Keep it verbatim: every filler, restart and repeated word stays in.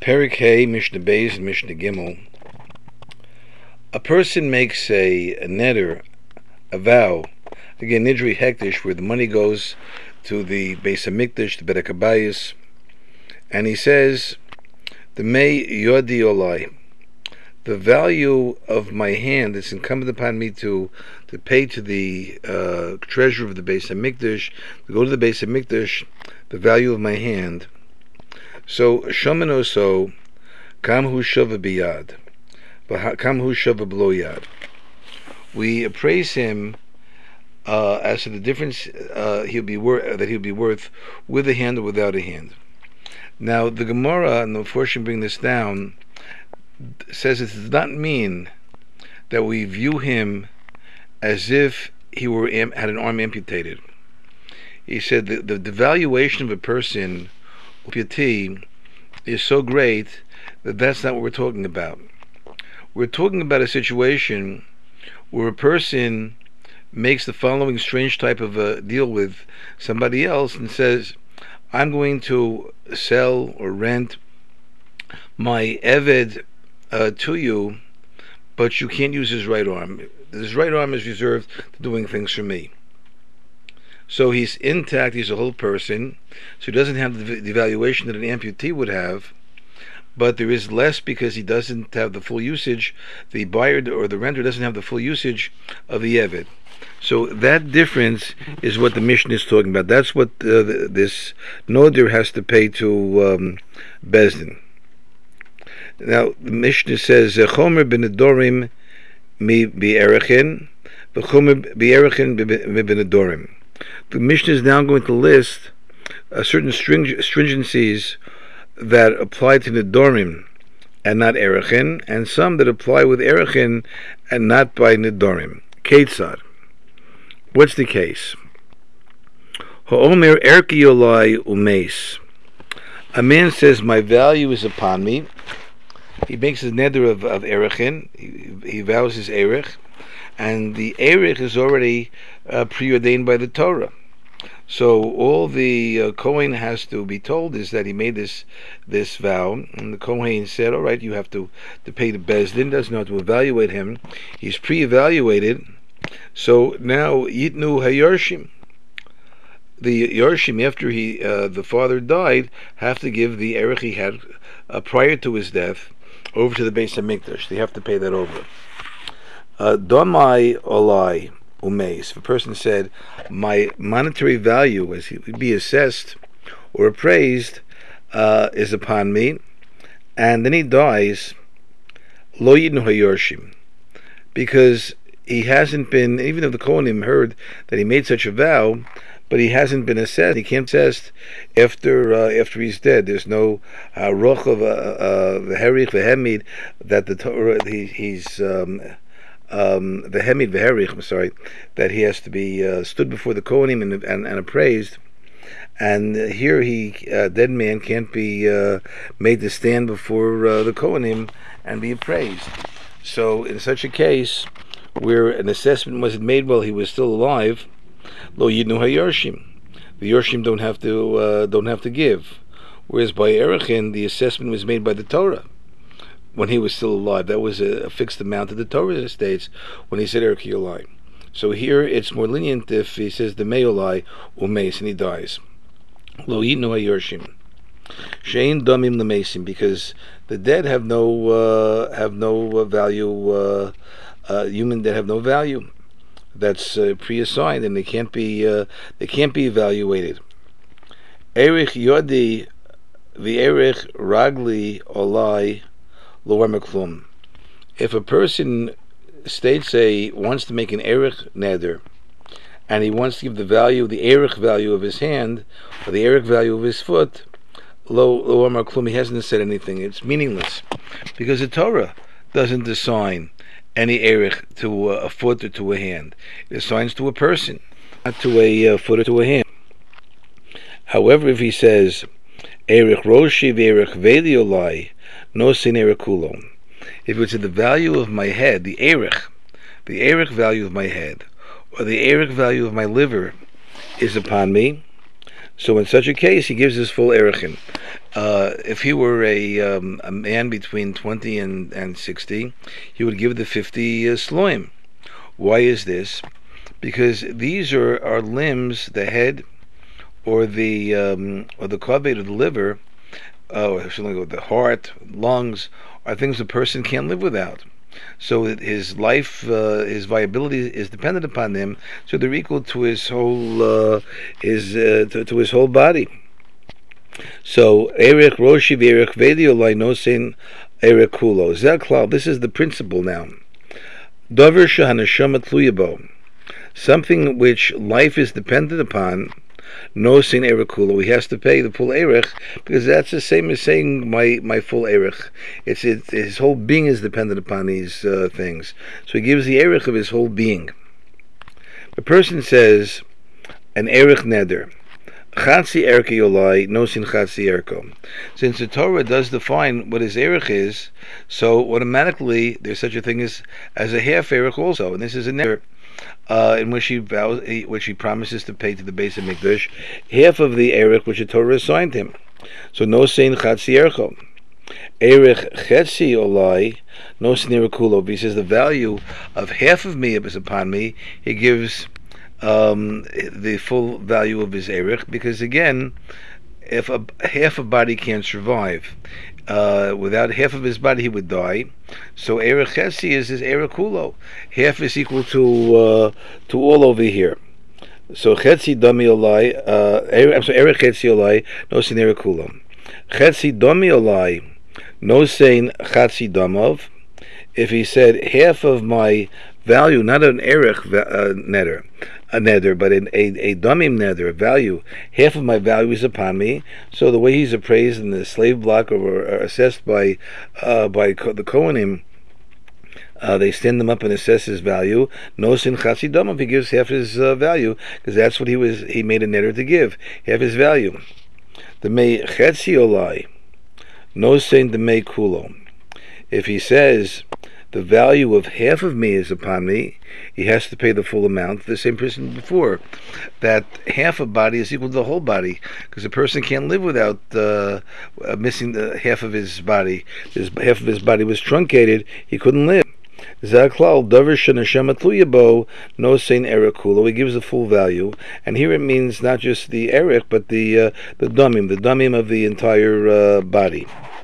Perik Hay, Mishnah Beis, and Mishnah Gimel. A person makes a, a neder, a vow, again, Nidri Hektish, where the money goes to the Beis HaMikdash, the Bet HaKabayis, and he says, the May Yodi Olai, the value of my hand, it's incumbent upon me to to pay to the uh, treasurer of the Beis HaMikdash, to go to the Beis HaMikdash, the value of my hand. So Shomen so Kam Hu Shava Biyad, Kam Hu Shava B'lo Yad. We appraise him uh, as to the difference uh, he'll be worth that he'll be worth with a hand or without a hand. Now the Gemara and the Forshim bring this down, says it does not mean that we view him as if he were had an arm amputated. He said that the, the valuation of a person is so great that that's not what we're talking about. We're talking about a situation where a person makes the following strange type of a deal with somebody else and says, I'm going to sell or rent my Eved uh, to you, but you can't use his right arm. His right arm is reserved to doing things for me. So he's intact, he's a whole person, so he doesn't have the, the valuation that an amputee would have, but there is less because he doesn't have the full usage, the buyer or the renter doesn't have the full usage of the Eved. So that difference is what the Mishnah is talking about. That's what uh, the, this Nodir has to pay to um, Bezdin. Now the Mishnah says, Chomer b'nedorim mi b'erechin, v'chomer b'erechin b'nedorim. The Mishnah is now going to list uh, certain string- stringencies that apply to Nidorim and not Erechin, and some that apply with Erechin and not by Nidorim. Ketzad. What's the case? Ha'omer erki yolai umeis. A man says, my value is upon me. He makes his neder of, of Erechin. He, he vows his Erech. And the Erech is already uh, preordained by the Torah. So all the uh, Kohen has to be told is that he made this this vow, and the Kohen said, all right, you have to, to pay the Bezdin, doesn't have to evaluate him. He's pre-evaluated. So now Yitnu Hayorshim, the Yorshim, after he uh, the father died, have to give the Erech he had uh, prior to his death over to the Beis HaMikdash. They have to pay that over. Domai olai umeis. If a person said, my monetary value, as he would be assessed or appraised, uh, is upon me, and then he dies, lo yidnu hayorshim, because he hasn't been, even if the Kohanim heard that he made such a vow, but he hasn't been assessed. He can't be assessed after uh, after he's dead. There's no uh, roch of the herich vehemid that the Torah he, he's. Um, Um, the Hemid Veherich, I'm sorry, that he has to be uh, stood before the Kohanim and, and, and appraised. And here he, uh, dead man, can't be uh, made to stand before uh, the Kohanim and be appraised. So in such a case, where an assessment wasn't made while he was still alive, lo yidnu hayorshim, the Yorshim don't have to uh, don't have to give. Whereas by Erechin, the assessment was made by the Torah when he was still alive. That was a, a fixed amount that the Torah states when he said Erech Yolai. So here it's more lenient if he says the Meolai umeis and he dies. Lo yitnu hayorshim. Shein damim lemesim, because the dead have no uh, have no value. Uh, uh, human dead have no value. That's uh, pre-assigned and they can't be uh, they can't be evaluated. Erech yodi v'erech ragli olai. If a person states a wants to make an erech neder, and he wants to give the value, the erech value of his hand, or the erech value of his foot, lo lo amar klum, he hasn't said anything. It's meaningless because the Torah doesn't assign any erech to a, a foot or to a hand. It assigns to a person, not to a uh, foot or to a hand. However, if he says erech roshi v'erech veli olai, no sin erekulo. If it's the value of my head, the erech, the erech value of my head, or the erech value of my liver is upon me, So in such a case, he gives his full erechin. Uh, if he were a um, a man between twenty and, and sixty, he would give the fifty uh, sloim. Why is this? Because these are, are limbs, the head, or the um, or the kaved, or the liver, uh, or the heart, lungs, are things a person can't live without. So his life, uh, his viability is dependent upon them. So they're equal to his whole, uh, his uh, to, to his whole body. So Erech Roshi v'Erech Vedi Olai Nosein Erech Kulo. Zeklal. This is the principle now. Dover shehaneshama tluyabo. Something which life is dependent upon. Nosein Erech Kulo. He has to pay the full Erech, because that's the same as saying my my full Erech. It's it, his whole being is dependent upon these uh, things. So he gives the Erech of his whole being. The person says an Erech neder. Chatzi erke yolai, nosin chatzi erko. Since the Torah does define what his erech is, so automatically there's such a thing as as a half erech also, and this is a neder, uh, in which he vows, which he promises to pay to the base of Mikdash, half of the erech which the Torah assigned him. So nosin chatzi erko. Erech chetzi yolai, nosin erekulo. He says the value of half of me is upon me. He gives Um, the full value of his erech, because again, if a half a body can't survive, uh, without half of his body he would die. So erech chesi is his erech kulo. Half is equal to uh, to all over here. So chetzi dami olai. Uh, I'm sorry, erech chetzi olai no sein erech kulo. Chetzi dami olai no sein chatzi damov. If he said half of my value, not an erech uh, neder, a neder, but an, a a damim neder, a value. Half of my value is upon me. So the way he's appraised in the slave block, or, or assessed by uh, by the Kohanim, uh, they stand him up and assess his value. No sin chatzi damim. He gives half his uh, value, because that's what he was. He made a neder to give, half his value. The mei chetzi olai, no sin the mei kulo. If he says the value of half of me is upon me, he has to pay the full amount. The same person before, that half a body is equal to the whole body, because a person can't live without uh, uh, missing the half of his body. His half of his body was truncated; he couldn't live. Zaklal davar shenashem atluyabo no sein erech kulo. He gives the full value, and here it means not just the erech, but the uh, the damim, the damim of the entire uh, body.